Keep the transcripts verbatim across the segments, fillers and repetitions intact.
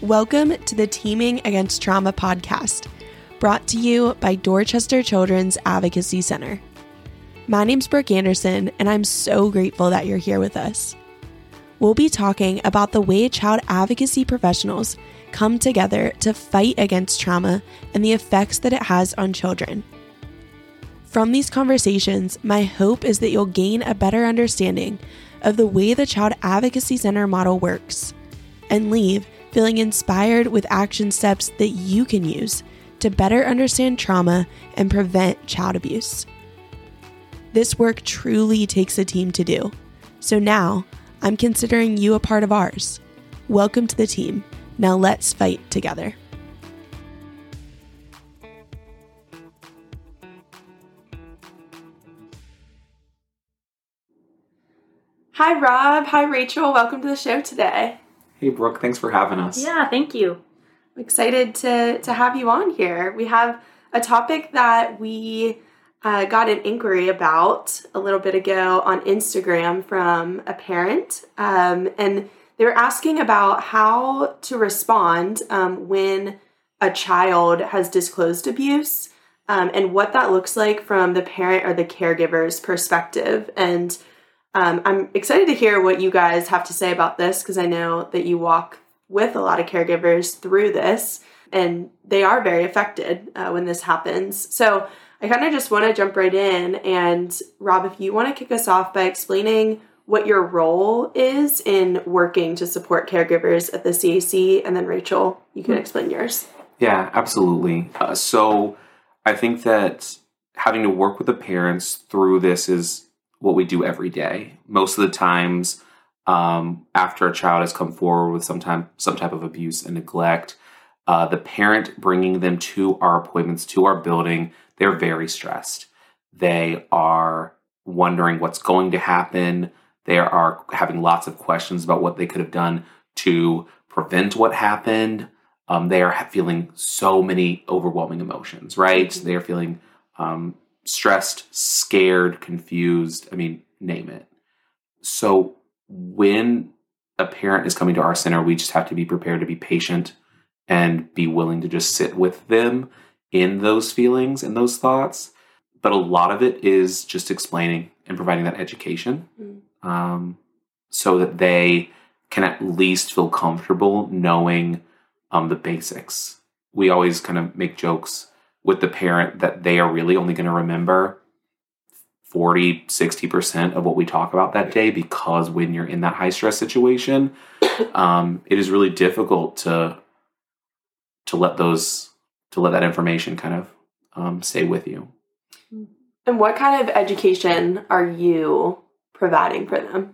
Welcome to the Teaming Against Trauma podcast, brought to you by Dorchester Children's Advocacy Center. My name's Brooke Anderson, and I'm so grateful that you're here with us. We'll be talking about the way child advocacy professionals come together to fight against trauma and the effects that it has on children. From these conversations, my hope is that you'll gain a better understanding of the way the Child Advocacy Center model works and leave feeling inspired with action steps that you can use to better understand trauma and prevent child abuse. This work truly takes a team to do, so now I'm considering you a part of ours. Welcome to the team. Now let's fight together. Hi, Rob. Hi, Rachel. Welcome to the show today. Hey, Brooke. Thanks for having us. Yeah, thank you. I'm excited to, to have you on here. We have a topic that we uh, got an inquiry about a little bit ago on Instagram from a parent, um, and they were asking about how to respond um, when a child has disclosed abuse um, and what that looks like from the parent or the caregiver's perspective. And Um, I'm excited to hear what you guys have to say about this because I know that you walk with a lot of caregivers through this and they are very affected uh, when this happens. So I kind of just want to jump right in. And Rob, if you want to kick us off by explaining what your role is in working to support caregivers at the C A C, and then Rachel, you can explain yours. Yeah, absolutely. Uh, so I think that having to work with the parents through this is what we do every day. Most of the times, um, after a child has come forward with some, time, some type of abuse and neglect, uh, the parent bringing them to our appointments, to our building, they're very stressed. They are wondering what's going to happen. They are having lots of questions about what they could have done to prevent what happened. Um, they are feeling so many overwhelming emotions, right? Mm-hmm. They are feeling um, stressed, scared, confused, I mean, name it. So when a parent is coming to our center, we just have to be prepared to be patient and be willing to just sit with them in those feelings and those thoughts. But a lot of it is just explaining and providing that education mm. um, so that they can at least feel comfortable knowing um, the basics. We always kind of make jokes with the parent that they are really only going to remember forty, sixty percent of what we talk about that day, because when you're in that high stress situation, um, it is really difficult to to let those to let that information kind of um, stay with you. And what kind of education are you providing for them?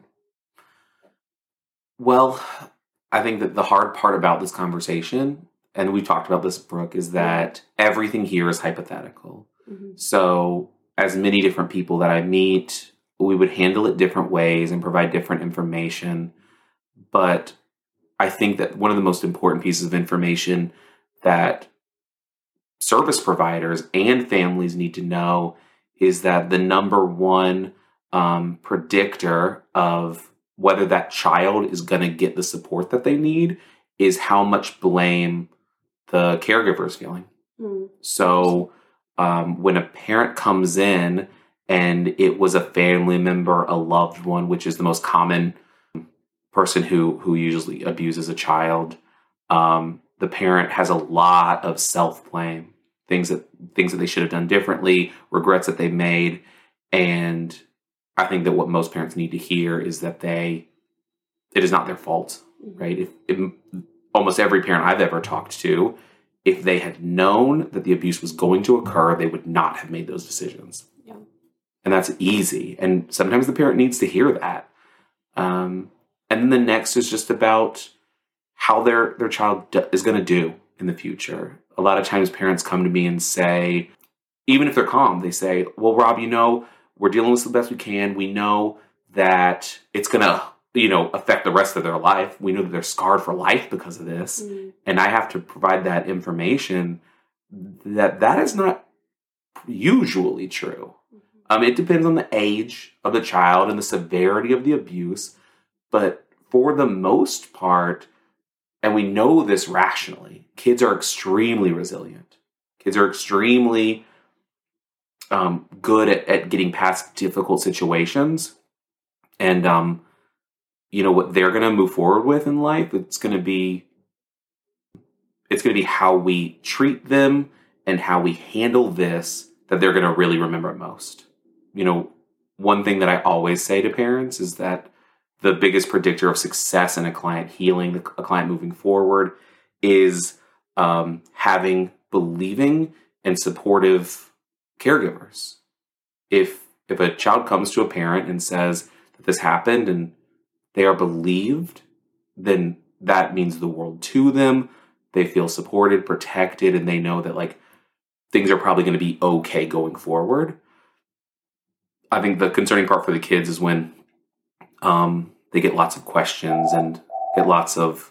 Well, I think that the hard part about this conversation, and we talked about this, Brooke, is that everything here is hypothetical. Mm-hmm. So as many different people that I meet, we would handle it different ways and provide different information. But I think that one of the most important pieces of information that service providers and families need to know is that the number one um, predictor of whether that child is going to get the support that they need is how much blame the caregiver is feeling. Mm. So um, when a parent comes in and it was a family member, a loved one, which is the most common person who, who usually abuses a child, um, the parent has a lot of self-blame, things that things that they should have done differently, regrets that they made. And I think that what most parents need to hear is that they, it is not their fault, right? If, if almost every parent I've ever talked to, if they had known that the abuse was going to occur, they would not have made those decisions. Yeah. And that's easy. And sometimes the parent needs to hear that. Um, and then the next is just about how their, their child do, is going to do in the future. A lot of times parents come to me and say, even if they're calm, they say, well, Rob, you know, we're dealing with this the best we can. We know that it's going to, you know, affect the rest of their life. We know that they're scarred for life because of this. Mm-hmm. And I have to provide that information that that is not usually true. Mm-hmm. Um, it depends on the age of the child and the severity of the abuse. But for the most part, and we know this rationally, kids are extremely resilient. Kids are extremely um, good at, at getting past difficult situations. And, um, you know, what they're going to move forward with in life, it's going to be, it's going to be how we treat them and how we handle this that they're going to really remember most. You know, one thing that I always say to parents is that the biggest predictor of success in a client healing, a client moving forward, is um, having believing and supportive caregivers. If if a child comes to a parent and says that this happened and they are believed, then that means the world to them. They feel supported, protected, and they know that like things are probably going to be okay going forward. I think the concerning part for the kids is when um, they get lots of questions and get lots of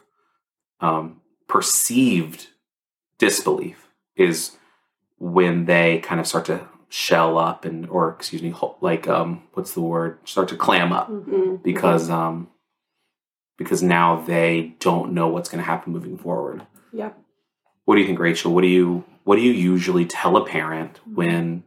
um, perceived disbelief is when they kind of start to shell up and, or excuse me, like, um, what's the word? Start to clam up mm-hmm. because, um, because now they don't know what's going to happen moving forward. Yeah. What do you think, Rachel? What do you, what do you usually tell a parent when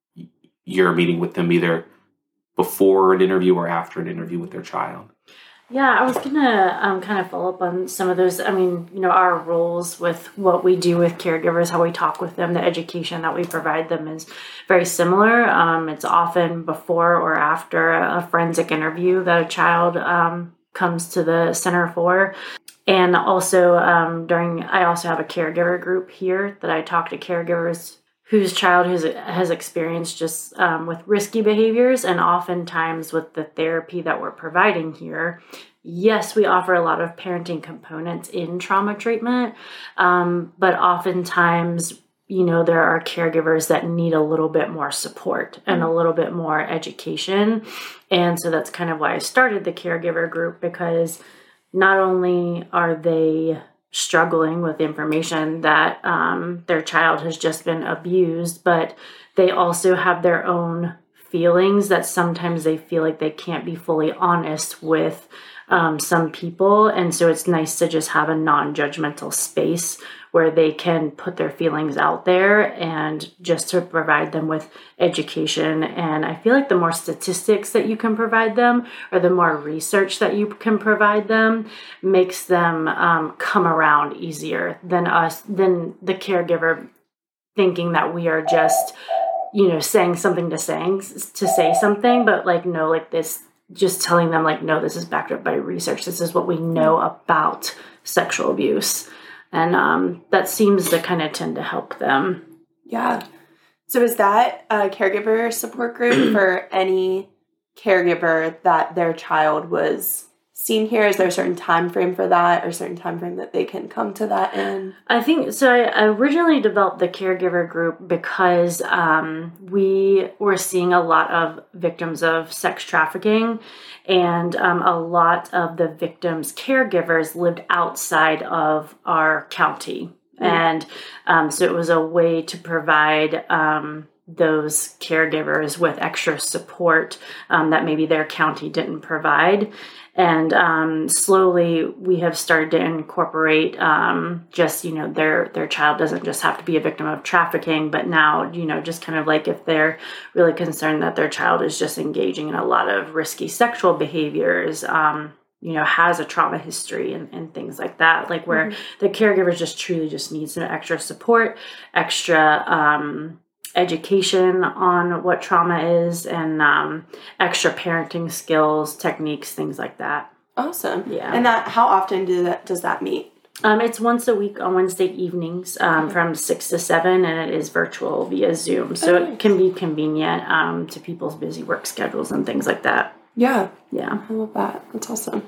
you're meeting with them either before an interview or after an interview with their child? Yeah, I was going to um, kind of follow up on some of those. I mean, you know, our roles with what we do with caregivers, how we talk with them, the education that we provide them is very similar. Um, it's often before or after a forensic interview that a child um, comes to the center for. And also um, during, I also have a caregiver group here that I talk to caregivers whose child has, has experienced just um, with risky behaviors, and oftentimes with the therapy that we're providing here. Yes, we offer a lot of parenting components in trauma treatment, um, but oftentimes, you know, there are caregivers that need a little bit more support and a little bit more education. And so that's kind of why I started the caregiver group, because not only are they struggling with information that um, their child has just been abused, but they also have their own feelings that sometimes they feel like they can't be fully honest with um, some people. And so it's nice to just have a non-judgmental space where they can put their feelings out there and just to provide them with education. And I feel like the more statistics that you can provide them, or the more research that you can provide them, makes them um, come around easier than us, than the caregiver thinking that we are just, you know, saying something to saying to say something, but like, no, like this, just telling them like, no, this is backed up by research. This is what we know about sexual abuse. And um, that seems to kind of tend to help them. Yeah. So is that a caregiver support group for any caregiver that their child was seen here? Is there a certain time frame for that, or a certain time frame that they can come to that in? I think so. I originally developed the caregiver group because um, we were seeing a lot of victims of sex trafficking, and um, a lot of the victims' caregivers lived outside of our county. Mm-hmm. And um, so it was a way to provide um, those caregivers with extra support um, that maybe their county didn't provide. And um, slowly we have started to incorporate um, just, you know, their their child doesn't just have to be a victim of trafficking, but now, you know, just kind of like if they're really concerned that their child is just engaging in a lot of risky sexual behaviors, um, you know, has a trauma history and, and things like that, like where mm-hmm. the caregiver just truly just needs some extra support, extra um education on what trauma is, and um, extra parenting skills, techniques, things like that. Awesome. Yeah. And that, how often do that does that meet? Um, it's once a week on Wednesday evenings um, okay. from six to seven, and it is virtual via Zoom. So okay. it can be convenient um, to people's busy work schedules and things like that. Yeah. Yeah. I love that. That's awesome.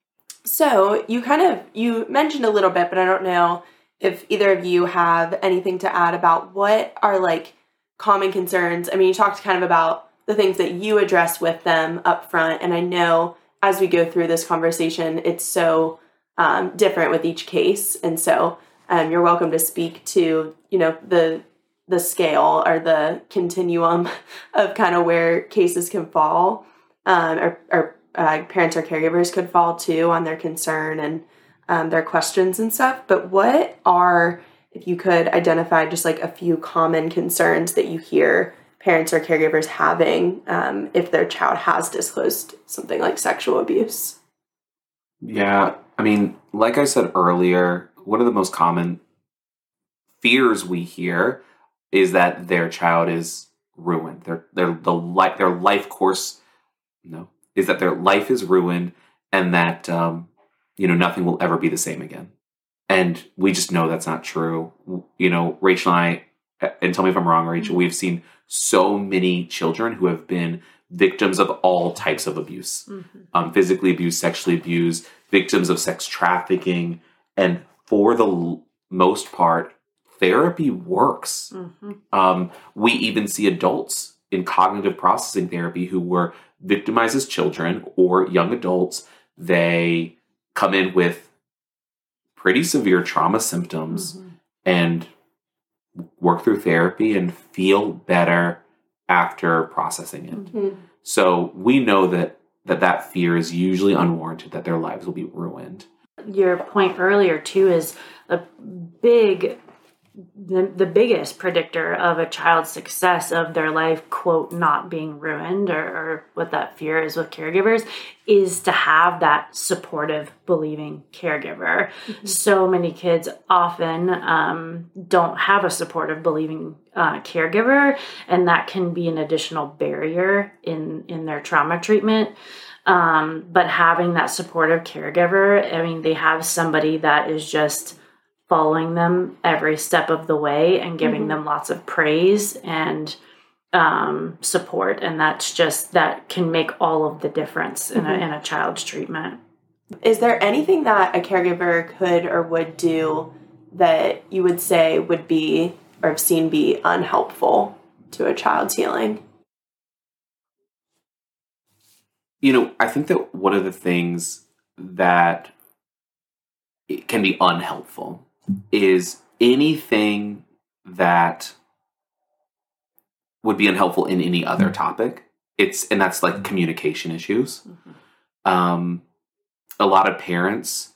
So you kind of, you mentioned a little bit, but I don't know if either of you have anything to add about what are like common concerns. I mean, you talked kind of about the things that you address with them up front, and I know as we go through this conversation, it's so um, different with each case, and so um, you're welcome to speak to, you know, the the scale or the continuum of kind of where cases can fall, um, or, or uh, parents or caregivers could fall too on their concern, and um, their questions and stuff. But what are, if you could identify just like a few common concerns that you hear parents or caregivers having um, if their child has disclosed something like sexual abuse? Yeah, I mean, like I said earlier, one of the most common fears we hear is that their child is ruined. Their their the life their life course no is that their life is ruined, and that um, you know nothing will ever be the same again. And we just know that's not true. You know, Rachel and I, and tell me if I'm wrong, Rachel, we've seen so many children who have been victims of all types of abuse, mm-hmm. um, physically abused, sexually abused, victims of sex trafficking. And for the l- most part, therapy works. Mm-hmm. Um, we even see adults in cognitive processing therapy who were victimized as children or young adults. They come in with pretty severe trauma symptoms mm-hmm. and work through therapy and feel better after processing it. Mm-hmm. So we know that, that that fear is usually unwarranted, that their lives will be ruined. Your point earlier, too, is a big, the, the biggest predictor of a child's success of their life, quote, not being ruined, or, or what that fear is with caregivers, is to have that supportive, believing caregiver. Mm-hmm. So many kids often um, don't have a supportive, believing uh, caregiver, and that can be an additional barrier in, in their trauma treatment. Um, but having that supportive caregiver, I mean, they have somebody that is just following them every step of the way and giving mm-hmm. them lots of praise and um, support. And that's just, that can make all of the difference mm-hmm. in, a, in a child's treatment. Is there anything that a caregiver could or would do that you would say would be, or have seen be, unhelpful to a child's healing? You know, I think that one of the things that it can be unhelpful is anything that would be unhelpful in any other topic. It's, and that's like communication issues. Mm-hmm. Um, a lot of parents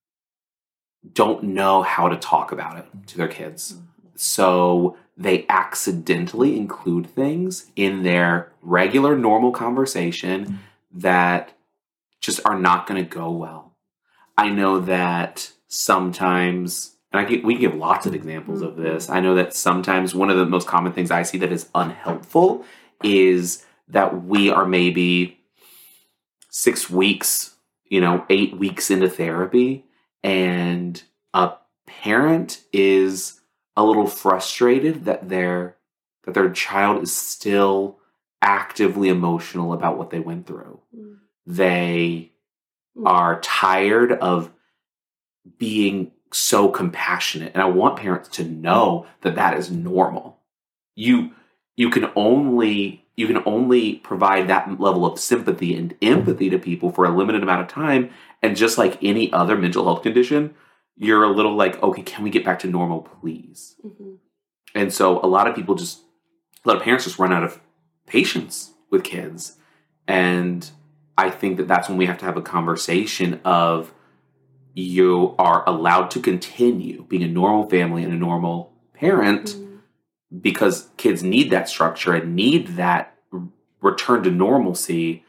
don't know how to talk about it to their kids. Mm-hmm. So they accidentally include things in their regular, normal conversation mm-hmm. that just are not going to go well. I know that sometimes, and I get, we can give lots of examples of this. I know that sometimes one of the most common things I see that is unhelpful is that we are maybe six weeks, you know, eight weeks into therapy, and a parent is a little frustrated that their that their child is still actively emotional about what they went through. Mm. They mm. are tired of being so compassionate. And I want parents to know that that is normal. You you can only you can only provide that level of sympathy and empathy to people for a limited amount of time. And just like any other mental health condition, you're a little like, okay, can we get back to normal, please? Mm-hmm. And so a lot of people just, a lot of parents just run out of patience with kids. And I think that that's when we have to have a conversation of, you are allowed to continue being a normal family and a normal parent mm-hmm. because kids need that structure and need that return to normalcy,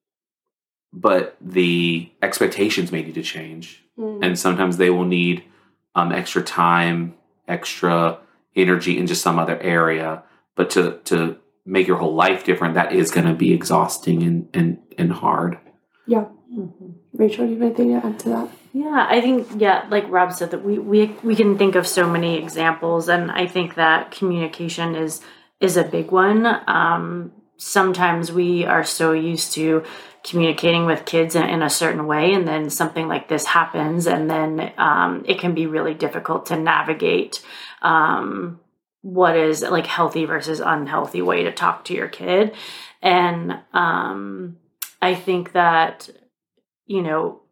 but the expectations may need to change. Mm-hmm. And sometimes they will need um, extra time, extra energy in just some other area. But to, to make your whole life different, that is going to be exhausting and, and, and hard. Yeah. Mm-hmm. Rachel, do you have anything to add to that? Yeah, I think, yeah, like Rob said, that we, we we can think of so many examples, and I think that communication is is a big one. Um, sometimes we are so used to communicating with kids in, in a certain way, and then something like this happens, and then um, it can be really difficult to navigate um, what is like healthy versus unhealthy way to talk to your kid. And um, I think that, you know,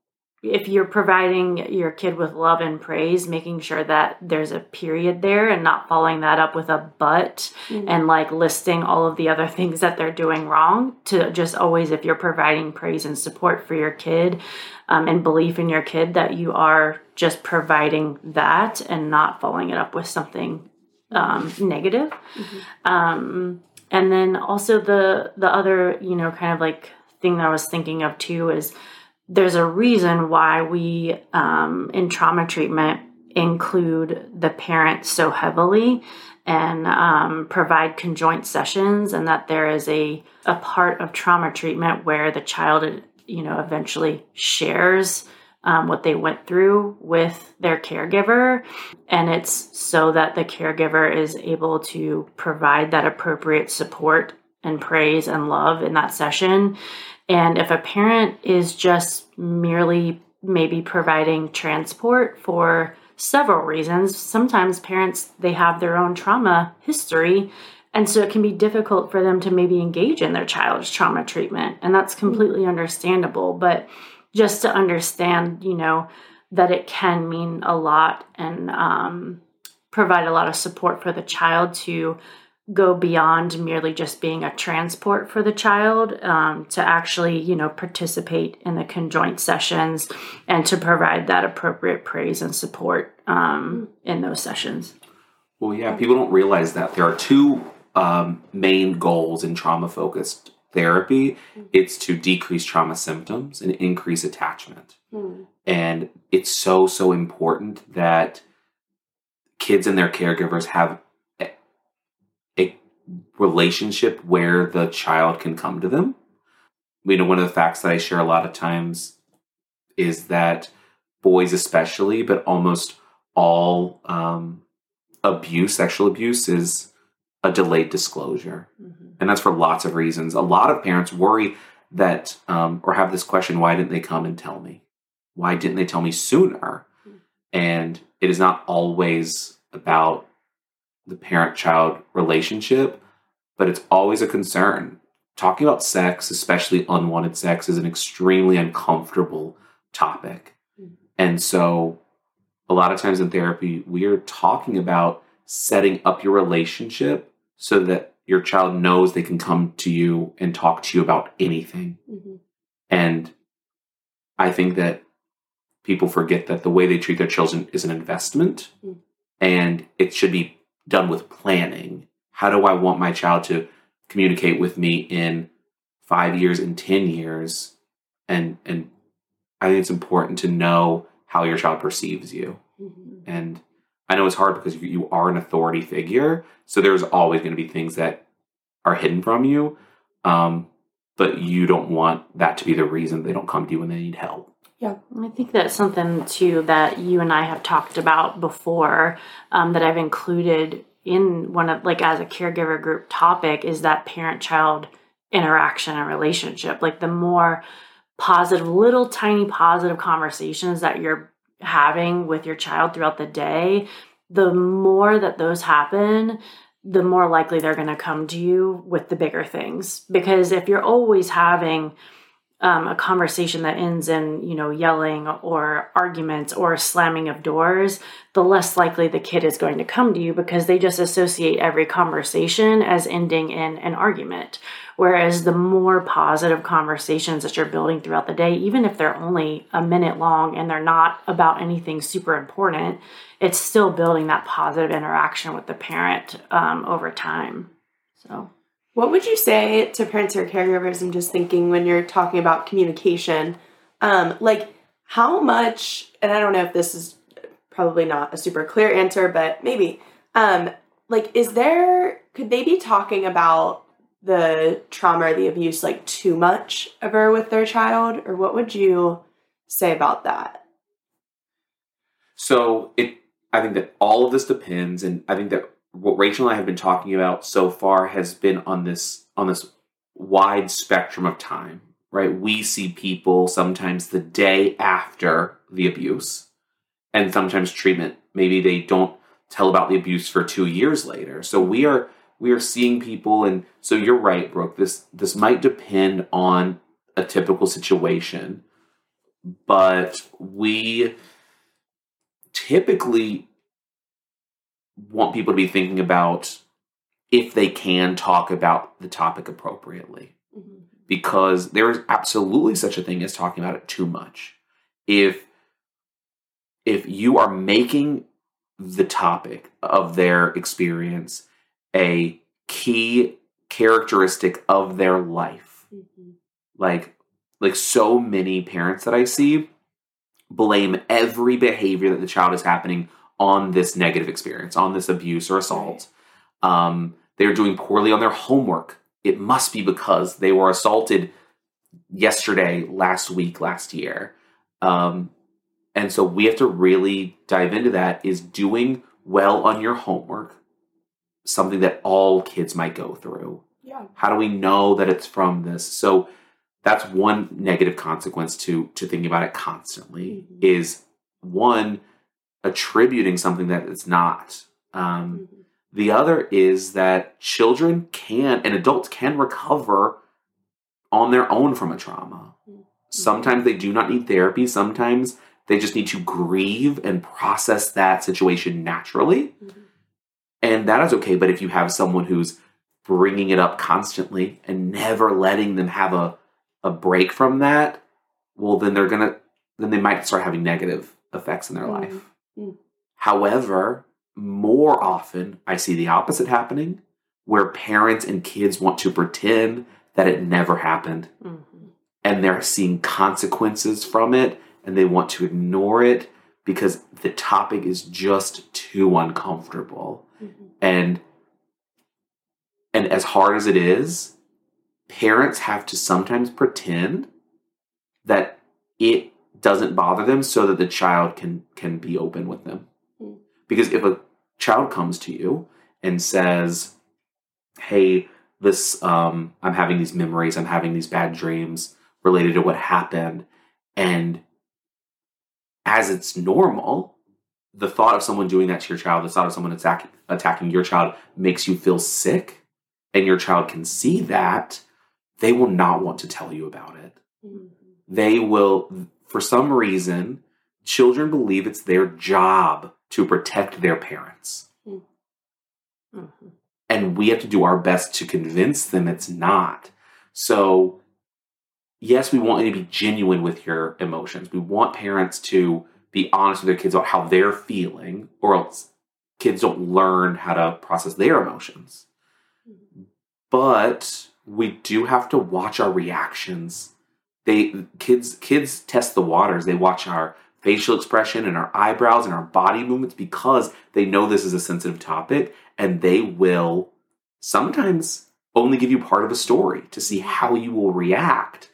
if you're providing your kid with love and praise, making sure that there's a period there and not following that up with a but mm-hmm. and like listing all of the other things that they're doing wrong. To just always, if you're providing praise and support for your kid um, and belief in your kid, that you are just providing that and not following it up with something um, negative. Mm-hmm. Um, and then also the, the other, you know, kind of like thing that I was thinking of too is there's a reason why we, um, in trauma treatment, include the parent so heavily and um, provide conjoint sessions, and that there is a, a part of trauma treatment where the child, you know, eventually shares um, what they went through with their caregiver. And it's so that the caregiver is able to provide that appropriate support and praise and love in that session. And if a parent is just merely maybe providing transport for several reasons, sometimes parents, they have their own trauma history. And so it can be difficult for them to maybe engage in their child's trauma treatment. And that's completely understandable. But just to understand, you know, that it can mean a lot and um, provide a lot of support for the child to go beyond merely just being a transport for the child, um, to actually, you know, participate in the conjoint sessions and to provide that appropriate praise and support um, in those sessions. Well, yeah, people don't realize that there are two um, main goals in trauma-focused therapy. It's to decrease trauma symptoms and increase attachment. Mm. And it's so, so important that kids and their caregivers have a relationship where the child can come to them. You know, one of the facts that I share a lot of times is that boys especially, but almost all um, abuse, sexual abuse, is a delayed disclosure. Mm-hmm. And that's for lots of reasons. A lot of parents worry that, um, or have this question, why didn't they come and tell me? Why didn't they tell me sooner? Mm-hmm. And it is not always about the parent-child relationship, but it's always a concern. Talking about sex, especially unwanted sex, is an extremely uncomfortable topic. Mm-hmm. And so a lot of times in therapy, we are talking about setting up your relationship so that your child knows they can come to you and talk to you about anything. Mm-hmm. And I think that people forget that the way they treat their children is an investment, mm-hmm. and it should be done with planning. How do I want my child to communicate with me in five years, in ten years? And and I think it's important to know how your child perceives you. Mm-hmm. And I know it's hard because you, you are an authority figure, so there's always going to be things that are hidden from you, um, but you don't want that to be the reason they don't come to you when they need help. Yeah, I think that's something, too, that you and I have talked about before, um, that I've included in one of, like, as a caregiver group topic, is that parent-child interaction and relationship. Like, the more positive, little tiny positive conversations that you're having with your child throughout the day, the more that those happen, the more likely they're going to come to you with the bigger things. Because if you're always having Um, a conversation that ends in, you know, yelling or arguments or slamming of doors, the less likely the kid is going to come to you, because they just associate every conversation as ending in an argument. Whereas the more positive conversations that you're building throughout the day, even if they're only a minute long and they're not about anything super important, it's still building that positive interaction with the parent um, over time. So. What would you say to parents or caregivers? I'm just thinking when you're talking about communication, um, like how much, and I don't know if this is probably not a super clear answer, but maybe, um, like, is there, could they be talking about the trauma or the abuse like too much ever with their child? Or what would you say about that? So it, I think that all of this depends, and I think that what Rachel and I have been talking about so far has been on this on this wide spectrum of time, right? We see people sometimes the day after the abuse, and sometimes treatment. Maybe they don't tell about the abuse for two years later. So we are we are seeing people, and so you're right, Brooke. This this might depend on a typical situation. but we typically want people to be thinking about if they can talk about the topic appropriately. Mm-hmm. Because there is absolutely such a thing as talking about it too much. If if you are making the topic of their experience a key characteristic of their life, mm-hmm. like like so many parents that I see blame every behavior that the child is happening on this negative experience, on this abuse or assault. Right. Um, they're doing poorly on their homework. It must be because they were assaulted yesterday, last week, last year. Um, and so we have to really dive into that. Is doing well on your homework something that all kids might go through? Yeah. How do we know that it's from this? So that's one negative consequence to, to thinking about it constantly, mm-hmm. is one, attributing something that it's not. Um, mm-hmm. The other is that children can, and adults can recover on their own from a trauma. Mm-hmm. Sometimes they do not need therapy. Sometimes they just need to grieve and process that situation naturally. Mm-hmm. And that is okay. But if you have someone who's bringing it up constantly and never letting them have a, a break from that, well, then they're going to, then they might start having negative effects in their mm-hmm. life. Mm-hmm. However, more often I see the opposite happening, where parents and kids want to pretend that it never happened. Mm-hmm. And they're seeing consequences from it, and they want to ignore it because the topic is just too uncomfortable. Mm-hmm. And and as hard as it is, parents have to sometimes pretend that it doesn't bother them so that the child can can be open with them. Mm-hmm. Because if a child comes to you and says, hey, this um, I'm having these memories, I'm having these bad dreams related to what happened, and as it's normal, the thought of someone doing that to your child, the thought of someone attacking attacking your child makes you feel sick, and your child can see that, they will not want to tell you about it. Mm-hmm. They will, for some reason, children believe it's their job to protect their parents. Mm-hmm. And we have to do our best to convince them it's not. So, yes, we want you to be genuine with your emotions. We want parents to be honest with their kids about how they're feeling, or else kids don't learn how to process their emotions. Mm-hmm. But we do have to watch our reactions. They kids kids test the waters. They watch our facial expression and our eyebrows and our body movements because they know this is a sensitive topic, and they will sometimes only give you part of a story to see how you will react.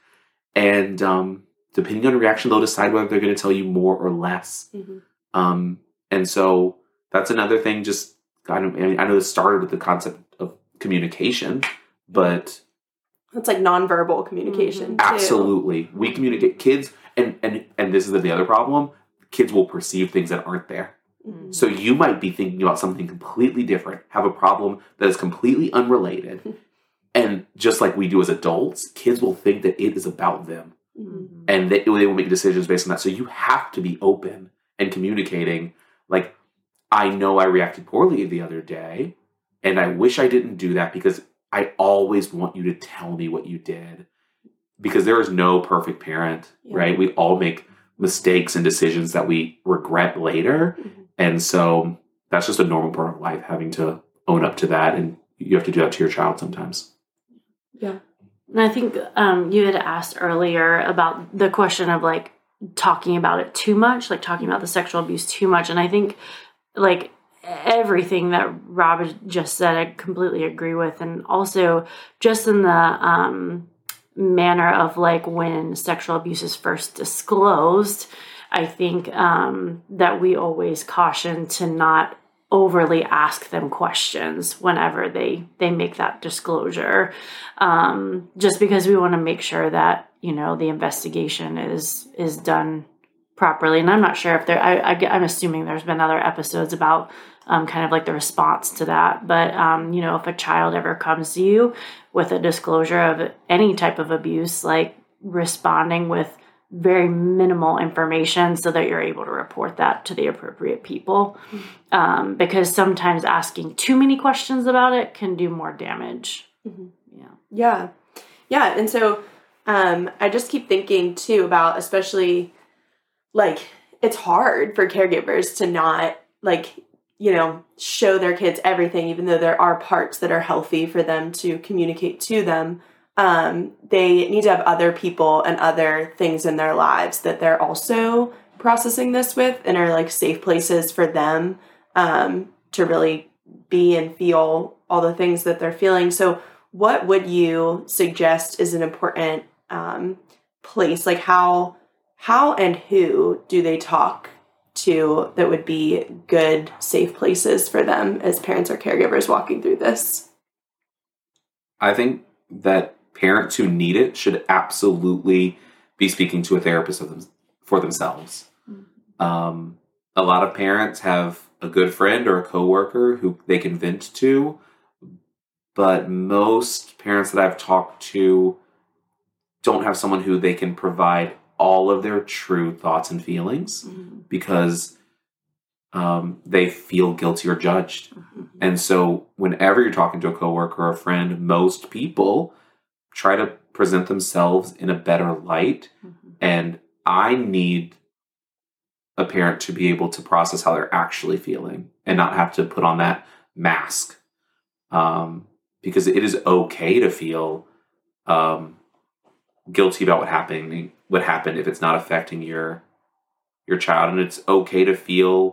And um, depending on your reaction, they'll decide whether they're going to tell you more or less. Mm-hmm. Um, and so that's another thing. Just I, don't, I, mean, I know this started with the concept of communication, but it's like nonverbal communication. Mm-hmm. Absolutely, we communicate. Kids, and and and this is the other problem. Kids will perceive things that aren't there. Mm-hmm. So you might be thinking about something completely different, have a problem that is completely unrelated. And just like we do as adults, kids will think that it is about them. Mm-hmm. And they, they will make decisions based on that. So you have to be open and communicating. Like, I know I reacted poorly the other day, and I wish I didn't do that because I always want you to tell me what you did. Because there is no perfect parent, yeah. right? We all make mistakes and decisions that we regret later. Mm-hmm. And so that's just a normal part of life, having to own up to that. And you have to do that to your child sometimes. Yeah. And I think um, you had asked earlier about the question of like talking about it too much, like talking about the sexual abuse too much. And I think like everything that Rob just said, I completely agree with. And also just in the um, manner of like when sexual abuse is first disclosed, I think um, that we always caution to not overly ask them questions whenever they, they make that disclosure. Um, just because we want to make sure that, you know, the investigation is, is done properly. And I'm not sure if there, I, I, I'm assuming there's been other episodes about um, kind of like the response to that. But, um, you know, if a child ever comes to you with a disclosure of any type of abuse, like responding with very minimal information so that you're able to report that to the appropriate people. Mm-hmm. Um, because sometimes asking too many questions about it can do more damage. Mm-hmm. Yeah. Yeah. Yeah. And so um, I just keep thinking too about, especially like, it's hard for caregivers to not like, you know, show their kids everything, even though there are parts that are healthy for them to communicate to them. Um, they need to have other people and other things in their lives that they're also processing this with and are like safe places for them um, to really be and feel all the things that they're feeling. So what would you suggest is an important um, place? Like how, how and who do they talk to that would be good, safe places for them as parents or caregivers walking through this? I think that parents who need it should absolutely be speaking to a therapist of them, for themselves. Mm-hmm. Um, a lot of parents have a good friend or a coworker who they can vent to, but most parents that I've talked to don't have someone who they can provide all of their true thoughts and feelings mm-hmm. because um, they feel guilty or judged. Mm-hmm. And so whenever you're talking to a coworker or a friend, most people try to present themselves in a better light. Mm-hmm. And I need a parent to be able to process how they're actually feeling and not have to put on that mask. Um, because it is okay to feel um, guilty about what happened, what happened if it's not affecting your your child. And it's okay to feel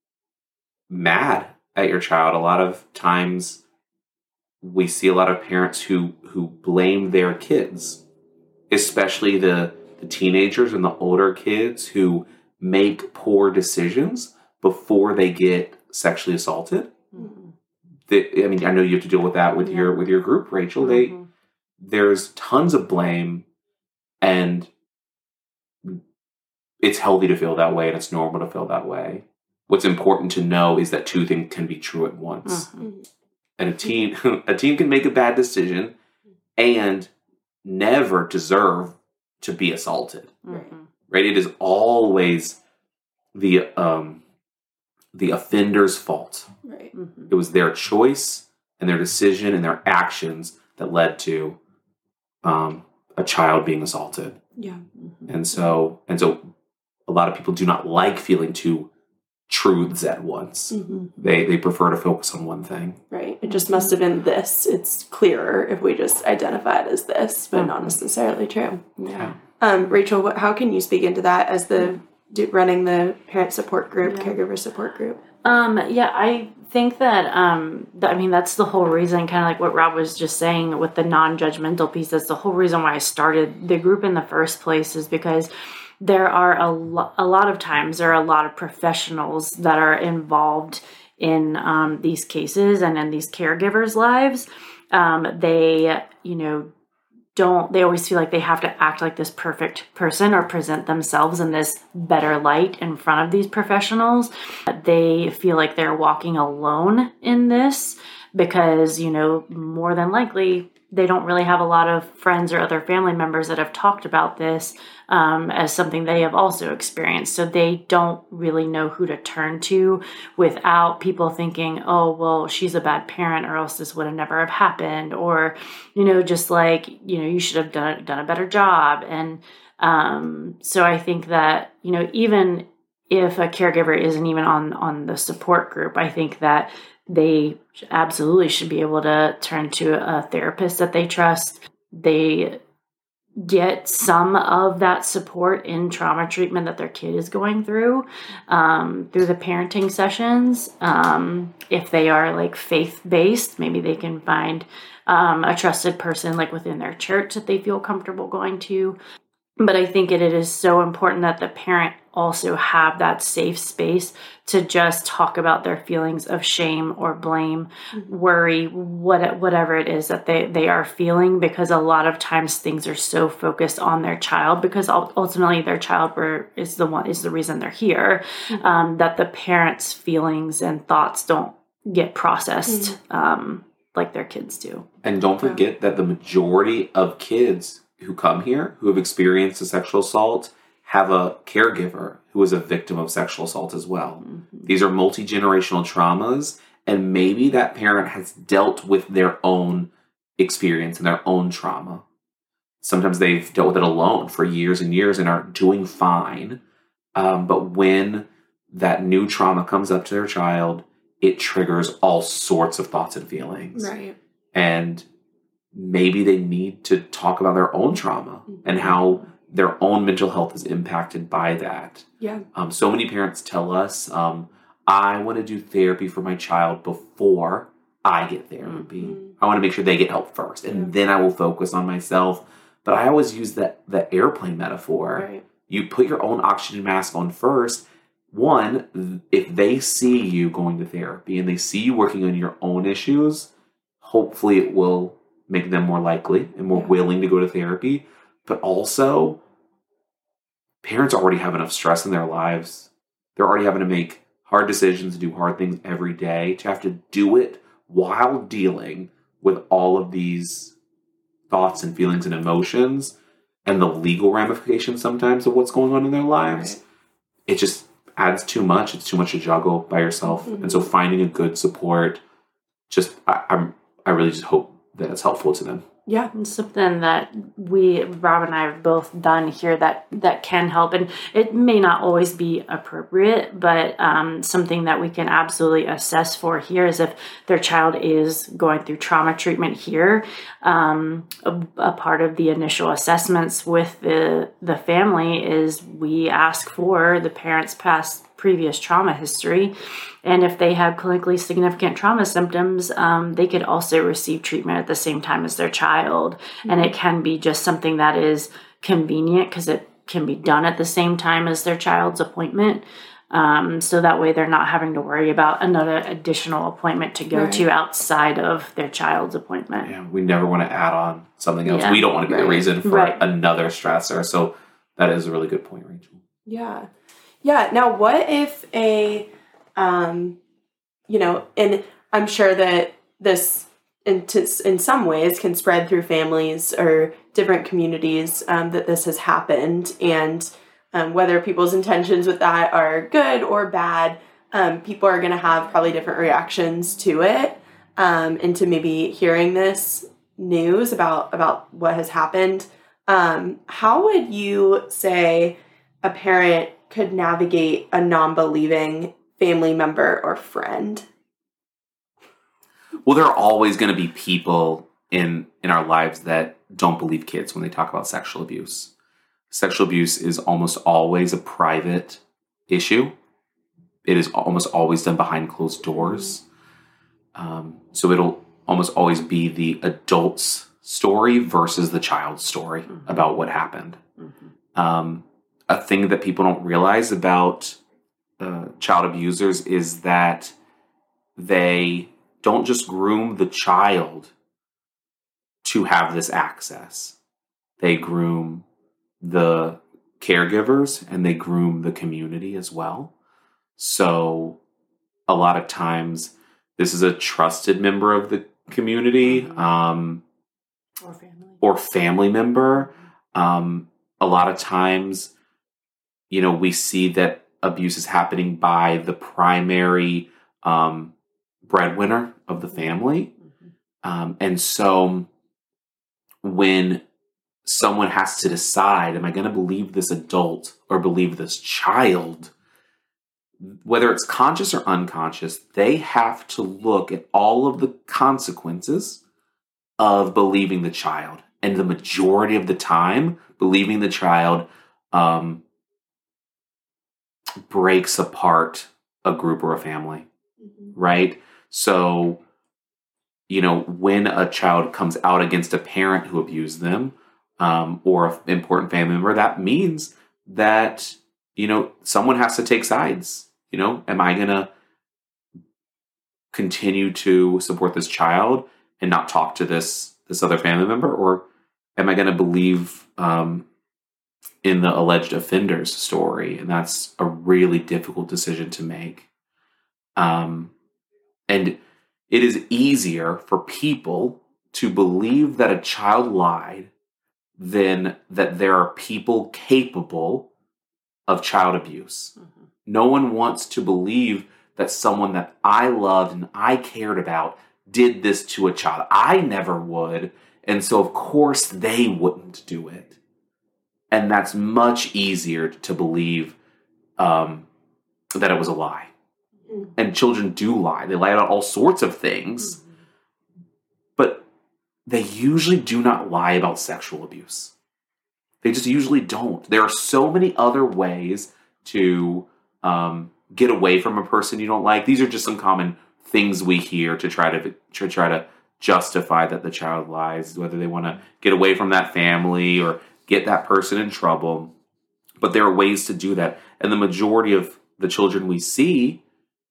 mad at your child. A lot of times we see a lot of parents who, who blame their kids, especially the, the teenagers and the older kids who make poor decisions before they get sexually assaulted. Mm-hmm. The, I mean, I know you have to deal with that with yeah. your with your group, Rachel. Mm-hmm. They there's tons of blame, and it's healthy to feel that way, and it's normal to feel that way. What's important to know is that two things can be true at once. Mm-hmm. And a teen, a teen can make a bad decision and never deserve to be assaulted. Mm-hmm. Right? It is always the um, the offender's fault. Right. Mm-hmm. It was their choice and their decision and their actions that led to um, a child being assaulted. Yeah. Mm-hmm. And so, and so, a lot of people do not like feeling two truths at once. Mm-hmm. They they prefer to focus on one thing. Right. It just must have been this. It's clearer if we just identify it as this, but mm-hmm. not necessarily true. Yeah. Um, Rachel, what, how can you speak into that as the do, running the parent support group, yeah. caregiver support group? Um, yeah, I think that, um, th- I mean, that's the whole reason, kind of like what Rob was just saying with the non-judgmental piece. That's the whole reason why I started the group in the first place, is because there are a, lo- a lot of times, there are a lot of professionals that are involved in um, these cases and in these caregivers' lives. Um, they, you know, don't, they always feel like they have to act like this perfect person or present themselves in this better light in front of these professionals. They feel like they're walking alone in this because, you know, more than likely, they don't really have a lot of friends or other family members that have talked about this um, as something they have also experienced. So they don't really know who to turn to without people thinking, oh, well, she's a bad parent or else this would have never have happened. Or, you know, just like, you know, you should have done, done a better job. And um, so I think that, you know, even if a caregiver isn't even on, on the support group, I think that they absolutely should be able to turn to a therapist that they trust. They get some of that support in trauma treatment that their kid is going through um, through the parenting sessions. Um, if they are like faith-based, maybe they can find um, a trusted person like within their church that they feel comfortable going to. But I think it, it is so important that the parent also have that safe space to just talk about their feelings of shame or blame, mm-hmm. worry, what, whatever it is that they, they are feeling, because a lot of times things are so focused on their child, because ultimately their child were, is the one is the reason they're here, mm-hmm. um, that the parents' feelings and thoughts don't get processed mm-hmm. um, like their kids do. And don't forget yeah. that the majority of kids who come here, who have experienced a sexual assault, have a caregiver who is a victim of sexual assault as well. Mm-hmm. These are multi-generational traumas, and maybe that parent has dealt with their own experience and their own trauma. Sometimes they've dealt with it alone for years and years and are doing fine. Um, but when that new trauma comes up to their child, it triggers all sorts of thoughts and feelings. Right. And maybe they need to talk about their own trauma mm-hmm. and how their own mental health is impacted by that. Yeah. Um, so many parents tell us, um, I want to do therapy for my child before I get therapy. Mm-hmm. I want to make sure they get help first, and yeah. then I will focus on myself. But I always use that, that airplane metaphor. Right. You put your own oxygen mask on first. One, if they see you going to therapy and they see you working on your own issues, hopefully it will make them more likely and more yeah. willing to go to therapy. But also, parents already have enough stress in their lives. They're already having to make hard decisions, do hard things every day. To have to do it while dealing with all of these thoughts and feelings and emotions and the legal ramifications sometimes of what's going on in their lives, right. it just adds too much. It's too much to juggle by yourself. Mm-hmm. And so finding a good support, just I, I'm I really just hope that it's helpful to them. Yeah, and something that we, Rob and I, have both done here that, that can help. And it may not always be appropriate, but um, something that we can absolutely assess for here is if their child is going through trauma treatment here. Um, a, a part of the initial assessments with the the family is we ask for the parents' past previous trauma history. And if they have clinically significant trauma symptoms, um, they could also receive treatment at the same time as their child. Mm-hmm. And it can be just something that is convenient because it can be done at the same time as their child's appointment. Um, so that way they're not having to worry about another additional appointment to go right. to outside of their child's appointment. Yeah, we never want to add on something else. Yeah. We don't want to be right. the reason for right. another stressor. So that is a really good point, Rachel. Yeah. Yeah. Now, what if a, um, you know, and I'm sure that this in, t- in some ways can spread through families or different communities, um, that this has happened, and um, whether people's intentions with that are good or bad, um, people are going to have probably different reactions to it, um, and to maybe hearing this news about, about what has happened. Um, how would you say a parent could navigate a non-believing family member or friend? Well, there are always going to be people in, in our lives that don't believe kids when they talk about sexual abuse. Sexual abuse is almost always a private issue. It is almost always done behind closed doors. Um, so it'll almost always be the adult's story versus the child's story mm-hmm. about what happened. Mm-hmm. Um, a thing that people don't realize about uh, child abusers is that they don't just groom the child to have this access. They groom the caregivers and they groom the community as well. So a lot of times this is a trusted member of the community, um, or family, or family member. Um, a lot of times, you know, we see that abuse is happening by the primary um, breadwinner of the family. Mm-hmm. Um, and so when someone has to decide, am I going to believe this adult or believe this child? Whether it's conscious or unconscious, they have to look at all of the consequences of believing the child. And the majority of the time, believing the child um, breaks apart a group or a family, mm-hmm. right? So, you know, when a child comes out against a parent who abused them, um, or an important family member, that means that, you know, someone has to take sides. You know, am I going to continue to support this child and not talk to this this other family member, or am I going to believe um, in the alleged offender's story? And that's a really difficult decision to make. Um, and it is easier for people to believe that a child lied than that there are people capable of child abuse. Mm-hmm. No one wants to believe that someone that I loved and I cared about did this to a child. I never would. And so, of course, they wouldn't do it. And that's much easier to believe um, that it was a lie. Mm-hmm. And children do lie. They lie about all sorts of things. Mm-hmm. But they usually do not lie about sexual abuse. They just usually don't. There are so many other ways to um, get away from a person you don't like. These are just some common things we hear to try to to try to justify that the child lies, whether they want to get away from that family or get that person in trouble. But there are ways to do that. And the majority of the children we see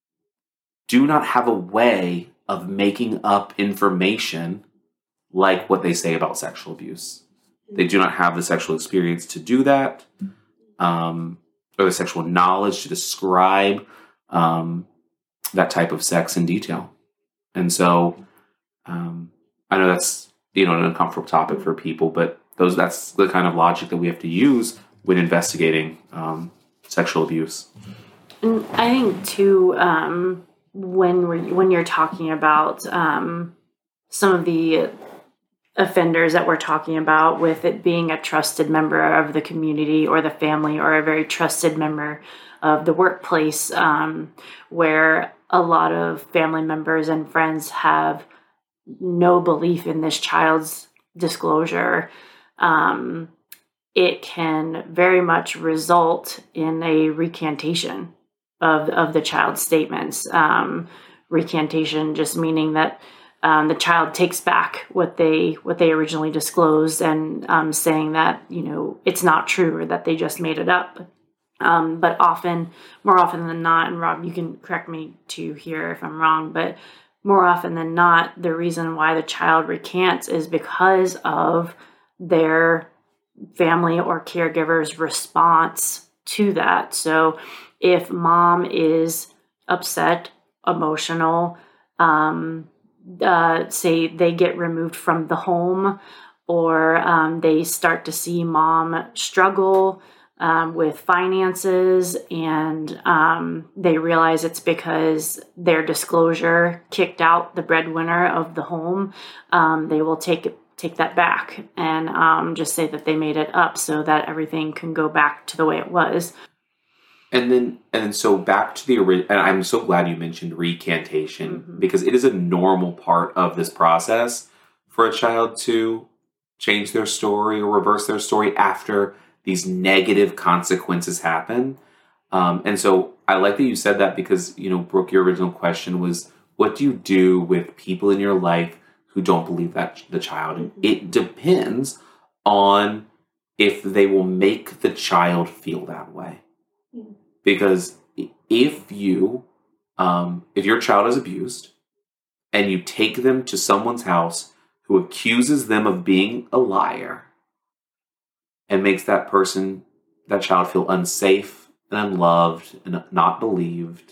do not have a way of making up information like what they say about sexual abuse. They do not have the sexual experience to do that, um, or the sexual knowledge to describe um, that type of sex in detail. And so um, I know that's, you know, an uncomfortable topic for people, but those that's the kind of logic that we have to use when investigating um, sexual abuse. And I think, too, um, when we're, when you're talking about um, some of the offenders that we're talking about, with it being a trusted member of the community or the family, or a very trusted member of the workplace, um, where a lot of family members and friends have no belief in this child's disclosure, um, it can very much result in a recantation of, of the child's statements. Um, recantation just meaning that Um, the child takes back what they what they originally disclosed, and um, saying that, you know, it's not true, or that they just made it up. Um, but often, more often than not, and Rob, you can correct me too here if I'm wrong, but more often than not, the reason why the child recants is because of their family or caregiver's response to that. So if mom is upset, emotional, um, Uh, say they get removed from the home, or um, they start to see mom struggle um, with finances, and um, they realize it's because their disclosure kicked out the breadwinner of the home, um, they will take take that back and um, just say that they made it up so that everything can go back to the way it was. And then, and then, so back to the original, and I'm so glad you mentioned recantation, mm-hmm. because it is a normal part of this process for a child to change their story or reverse their story after these negative consequences happen. Um, and so I like that you said that, because, you know, Brooke, your original question was, what do you do with people in your life who don't believe that the child? And it depends on if they will make the child feel that way. Because if you, um, if your child is abused and you take them to someone's house who accuses them of being a liar and makes that person, that child, feel unsafe and unloved and not believed,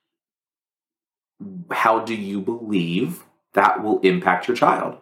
how do you believe that will impact your child?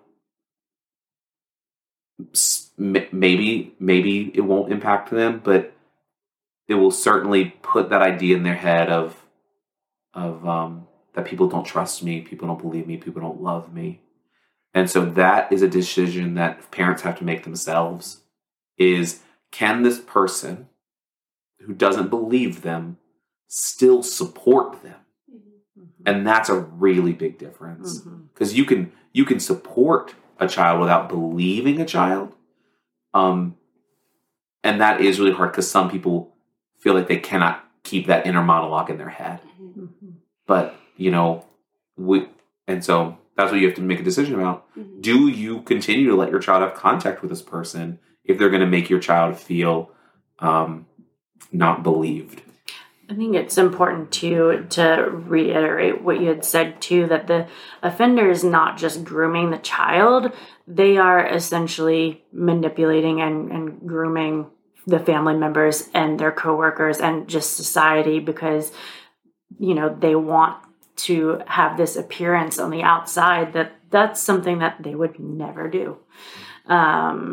Maybe, maybe it won't impact them, but it will certainly put that idea in their head of, of um, that people don't trust me, people don't believe me, people don't love me. And so that is a decision that parents have to make themselves, is, can this person who doesn't believe them still support them? Mm-hmm. And that's a really big difference. Because mm-hmm. you can you can support a child without believing a child. Um, and that is really hard, because some people feel like they cannot keep that inner monologue in their head. Mm-hmm. But, you know, we, and so that's what you have to make a decision about. Mm-hmm. Do you continue to let your child have contact with this person if they're going to make your child feel um, not believed? I think it's important to to reiterate what you had said too, that the offender is not just grooming the child, they are essentially manipulating and, and grooming the family members and their coworkers and just society, because, you know, they want to have this appearance on the outside that that's something that they would never do. Um,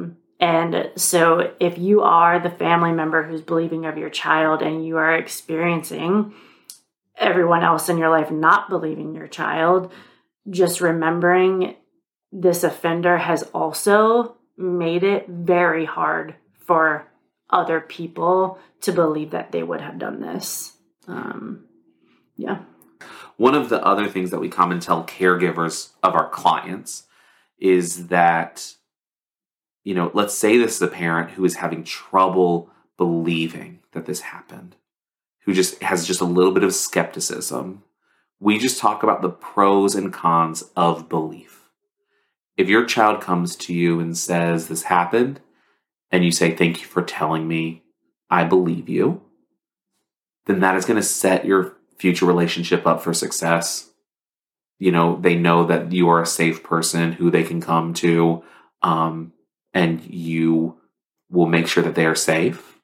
And so if you are the family member who's believing of your child and you are experiencing everyone else in your life not believing your child, just remembering this offender has also made it very hard for other people to believe that they would have done this. Um, yeah. One of the other things that we come and tell caregivers of our clients is that, you know, let's say this is a parent who is having trouble believing that this happened, who just has just a little bit of skepticism. We just talk about the pros and cons of belief. If your child comes to you and says this happened, and you say, thank you for telling me, I believe you, then that is going to set your future relationship up for success. You know, they know that you are a safe person who they can come to, um, and you will make sure that they are safe.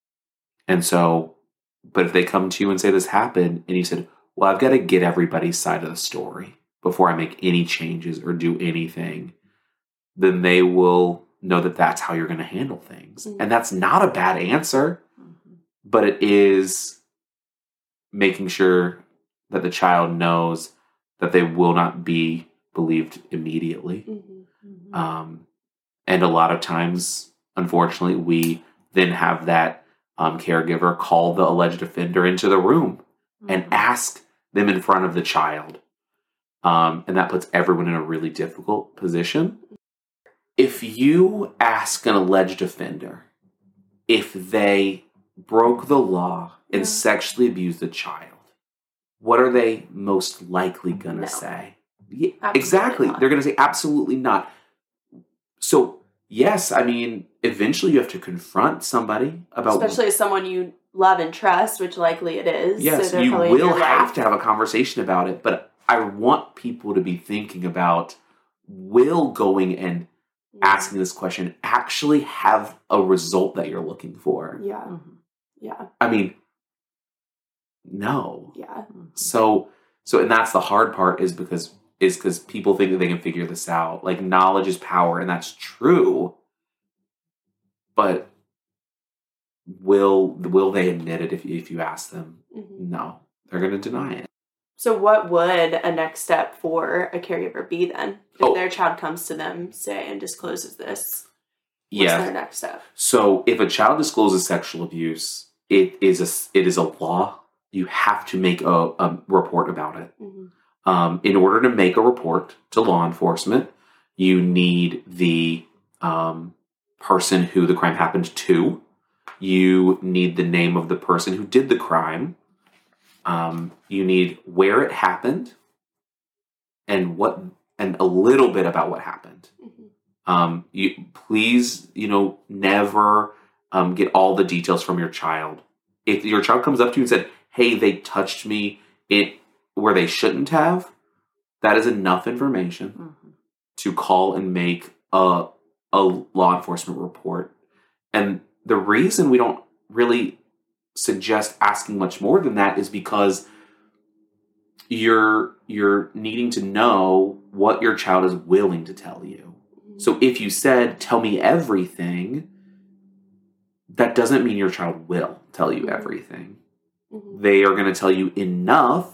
And so, but if they come to you and say this happened, and you said, well, I've got to get everybody's side of the story before I make any changes or do anything, then they will know that that's how you're going to handle things. Mm-hmm. And that's not a bad answer, mm-hmm. but it is making sure that the child knows that they will not be believed immediately. Mm-hmm. Mm-hmm. Um, and a lot of times, unfortunately, we then have that um, caregiver call the alleged offender into the room mm-hmm. and ask them in front of the child. Um, and that puts everyone in a really difficult position. If you ask an alleged offender if they broke the law and yeah. sexually abused a child, what are they most likely going to no. say? Yeah, exactly. Not. They're going to say, absolutely not. So, yes, I mean, eventually you have to confront somebody about... Especially as someone you love and trust, which likely it is. Yes, so you will have to have a conversation about it. But I want people to be thinking about, will going and asking this question actually have a result that you're looking for? Yeah. Mm-hmm. Yeah. I mean, no. Yeah. So, so, and that's the hard part is because, is because people think that they can figure this out. Like, knowledge is power, and that's true. But will, will they admit it if you, if you ask them? Mm-hmm. No. They're going to deny it. So what would a next step for a caregiver be then? If oh. their child comes to them, say, and discloses this, what's yeah. their next step? So if a child discloses sexual abuse, it is a, it is a law. You have to make a, a report about it. Mm-hmm. Um, in order to make a report to law enforcement, you need the um, person who the crime happened to. You need the name of the person who did the crime. Um, you need where it happened and what, and a little bit about what happened. Mm-hmm. Um, you please, you know, never um, get all the details from your child. If your child comes up to you and said, "Hey, they touched me it where they shouldn't have," that is enough information mm-hmm. to call and make a a law enforcement report. And the reason we don't really suggest asking much more than that is because you're you're needing to know what your child is willing to tell you. So if you said, tell me everything, that doesn't mean your child will tell you everything. Mm-hmm. They are going to tell you enough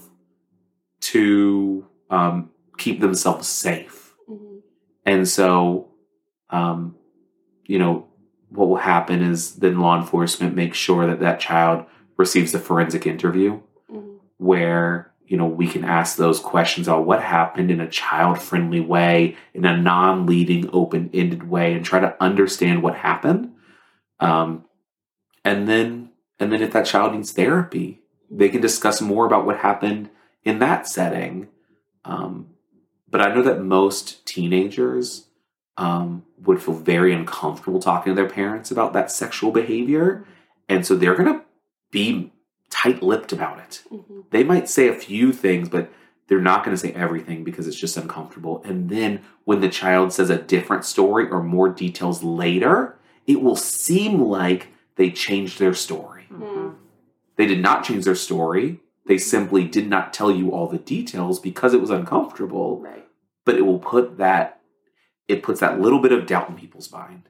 to um, keep themselves safe. Mm-hmm. And so, um, you know, what will happen is then law enforcement makes sure that that child receives a forensic interview mm-hmm. where, you know, we can ask those questions about what happened in a child-friendly way, in a non-leading, open-ended way, and try to understand what happened. Um, and then, and then if that child needs therapy, they can discuss more about what happened in that setting. Um, but I know that most teenagers um, would feel very uncomfortable talking to their parents about that sexual behavior. And so they're going to be tight-lipped about it. Mm-hmm. They might say a few things, but they're not going to say everything because it's just uncomfortable. And then when the child says a different story or more details later, it will seem like they changed their story. Mm-hmm. They did not change their story. They simply did not tell you all the details because it was uncomfortable. Right. But it will put that, it puts that little bit of doubt in people's mind.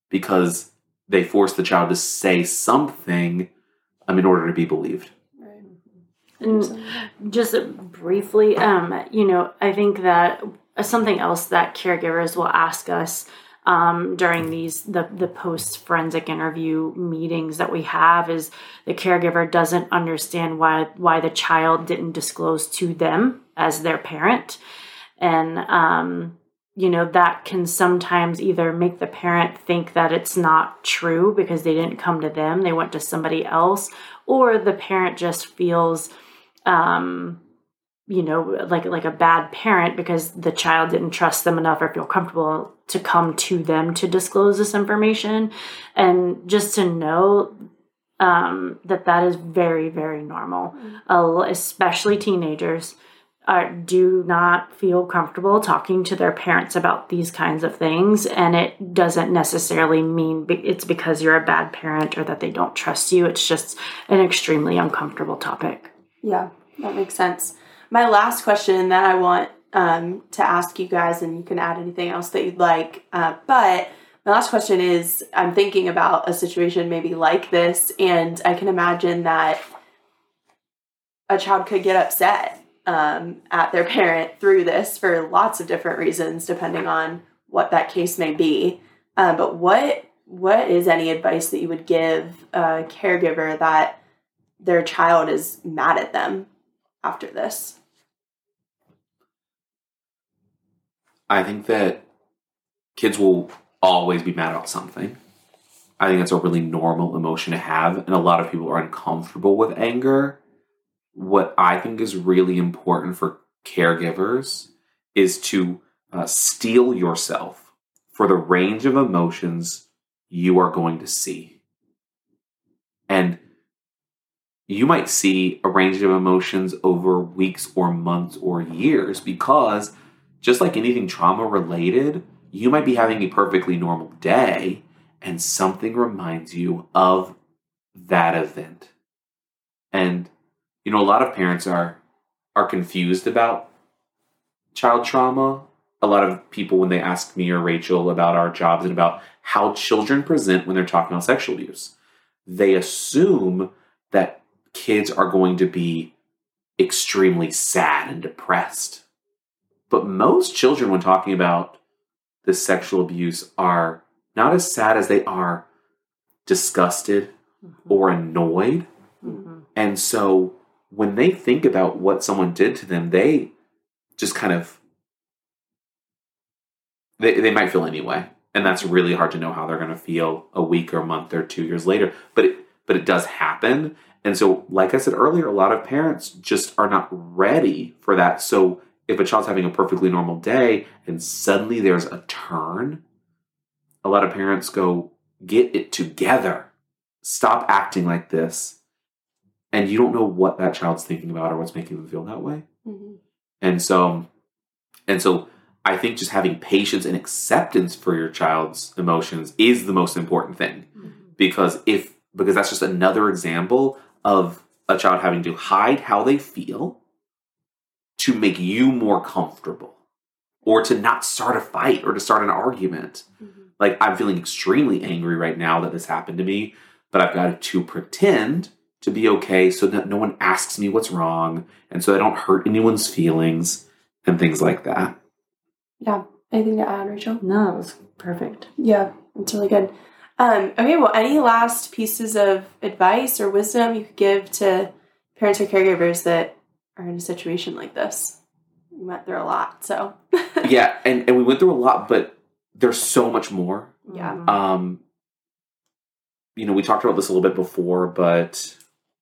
because they force the child to say something um, in order to be believed. Right. And just briefly, um, you know, I think that something else that caregivers will ask us um, during these the the post forensic interview meetings that we have is the caregiver doesn't understand why why the child didn't disclose to them as their parent, and um, you know that can sometimes either make the parent think that it's not true because they didn't come to them, they went to somebody else, or the parent just feels um, you know, like like a bad parent because the child didn't trust them enough or feel comfortable to come to them to disclose this information. And just to know um, that that is very, very normal, uh, especially teenagers uh, do not feel comfortable talking to their parents about these kinds of things. And it doesn't necessarily mean be- it's because you're a bad parent or that they don't trust you. It's just an extremely uncomfortable topic. Yeah, that makes sense. My last question that I want um, to ask you guys, and you can add anything else that you'd like, uh, but my last question is, I'm thinking about a situation maybe like this, and I can imagine that a child could get upset um, at their parent through this for lots of different reasons, depending on what that case may be. Uh, but what what is any advice that you would give a caregiver that their child is mad at them after this? I think that kids will always be mad about something. I think that's a really normal emotion to have, and a lot of people are uncomfortable with anger. What I think is really important for caregivers is to uh, steel yourself for the range of emotions you are going to see. And you might see a range of emotions over weeks or months or years because just like anything trauma related, you might be having a perfectly normal day and something reminds you of that event. And, you know, a lot of parents are are confused about child trauma. A lot of people, when they ask me or Rachel about our jobs and about how children present when they're talking about sexual abuse, they assume that kids are going to be extremely sad and depressed. But most children, when talking about this sexual abuse, are not as sad as they are disgusted mm-hmm. or annoyed. Mm-hmm. And so when they think about what someone did to them, they just kind of, they, they might feel anyway. And that's really hard to know how they're going to feel a week or a month or two years later. But it, but it does happen. And so, like I said earlier, a lot of parents just are not ready for that. So if a child's having a perfectly normal day and suddenly there's a turn, a lot of parents go, get it together. Stop acting like this. And you don't know what that child's thinking about or what's making them feel that way. Mm-hmm. And so, and so I think just having patience and acceptance for your child's emotions is the most important thing. Mm-hmm. Because if, because that's just another example of a child having to hide how they feel to make you more comfortable, or to not start a fight or to start an argument. Mm-hmm. Like, I'm feeling extremely angry right now that this happened to me, but I've got to pretend to be okay so that no one asks me what's wrong, and so I don't hurt anyone's feelings and things like that. Yeah. Anything to add, Rachel? No, that was perfect. Yeah, that's really good. Um, okay, well, any last pieces of advice or wisdom you could give to parents or caregivers that are in a situation like this? We went through a lot, so. yeah, and, and we went through a lot, but there's so much more. Yeah. Um, you know, we talked about this a little bit before, but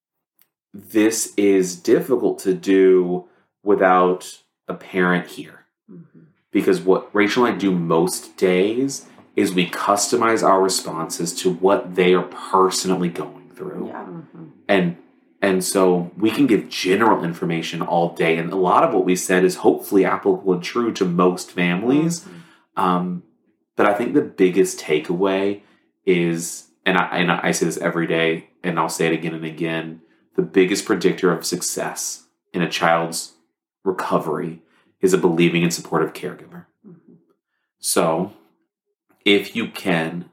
this is difficult to do without a parent here. Mm-hmm. Because what Rachel and I do most days is we customize our responses to what they are personally going through. Yeah. Mm-hmm. And And so we can give general information all day. And a lot of what we said is hopefully applicable and true to most families. Mm-hmm. Um, but I think the biggest takeaway is, and I, and I say this every day, and I'll say it again and again, the biggest predictor of success in a child's recovery is a believing and supportive caregiver. Mm-hmm. So if you can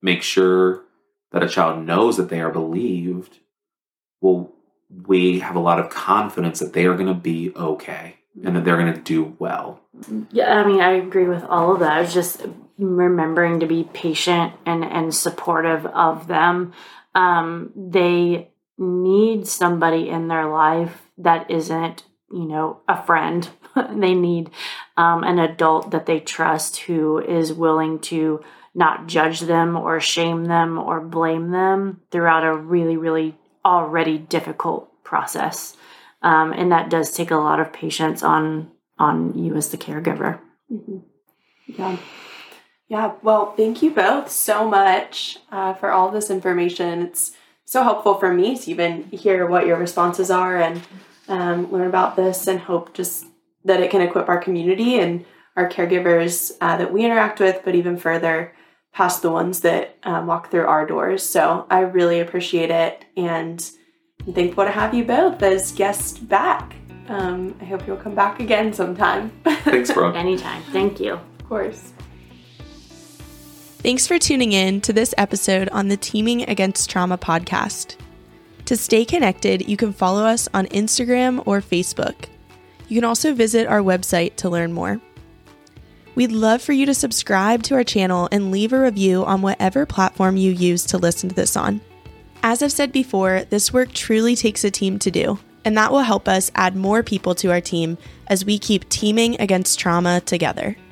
make sure that a child knows that they are believed, well, we have a lot of confidence that they are going to be okay and that they're going to do well. Yeah, I mean, I agree with all of that. It's just remembering to be patient and, and supportive of them. Um, they need somebody in their life that isn't, you know, a friend. They need um, an adult that they trust who is willing to not judge them or shame them or blame them throughout a really, really already difficult process. Um, and that does take a lot of patience on on you as the caregiver. Mm-hmm. Yeah. Yeah. Well, thank you both so much uh, for all this information. It's so helpful for me to even hear what your responses are and um, learn about this, and hope just that it can equip our community and our caregivers uh, that we interact with, but even further past the ones that um, walk through our doors. So I really appreciate it, and I'm thankful to have you both as guests back. Um, I hope you'll come back again sometime. Thanks, Brooke. Anytime. Thank you. Of course. Thanks for tuning in to this episode on the Teaming Against Trauma podcast. To stay connected, you can follow us on Instagram or Facebook. You can also visit our website to learn more. We'd love for you to subscribe to our channel and leave a review on whatever platform you use to listen to this on. As I've said before, this work truly takes a team to do, and that will help us add more people to our team as we keep teaming against trauma together.